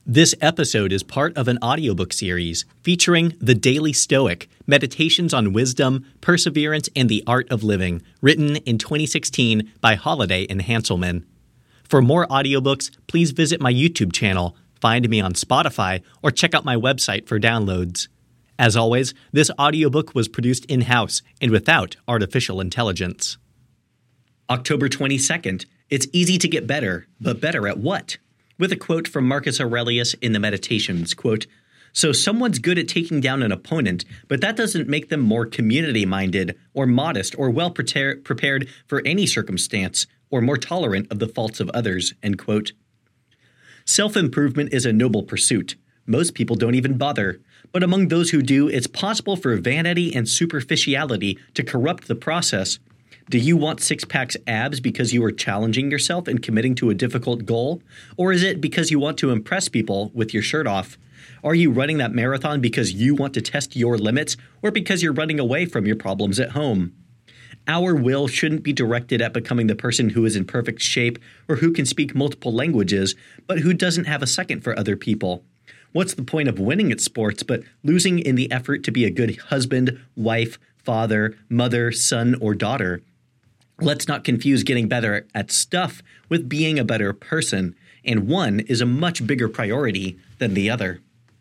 This episode is part of an audiobook series featuring The Daily Stoic, Meditations on Wisdom, Perseverance, and the Art of Living, written in 2016 by Holiday and Hanselman. For more audiobooks, please visit my YouTube channel, find me on Spotify, or check out my website for downloads. As always, this audiobook was produced in-house and without artificial intelligence. October 22nd. It's easy to get better, but better at what? With a quote from Marcus Aurelius in the Meditations, quote, "So someone's good at taking down an opponent, but that doesn't make them more community-minded or modest or well prepared for any circumstance or more tolerant of the faults of others," end quote. Self-improvement is a noble pursuit. Most people don't even bother. But among those who do, it's possible for vanity and superficiality to corrupt the process. Do you want six-packs abs because you are challenging yourself and committing to a difficult goal? Or is it because you want to impress people with your shirt off? Are you running that marathon because you want to test your limits or because you're running away from your problems at home? Our will shouldn't be directed at becoming the person who is in perfect shape or who can speak multiple languages, but who doesn't have a second for other people. What's the point of winning at sports but losing in the effort to be a good husband, wife, father, mother, son, or daughter? Let's not confuse getting better at stuff with being a better person, and one is a much bigger priority than the other.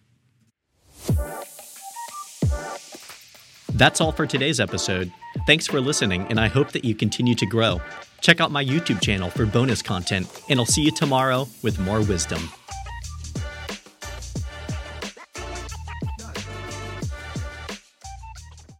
That's all for today's episode. Thanks for listening, and I hope that you continue to grow. Check out my YouTube channel for bonus content, and I'll see you tomorrow with more wisdom.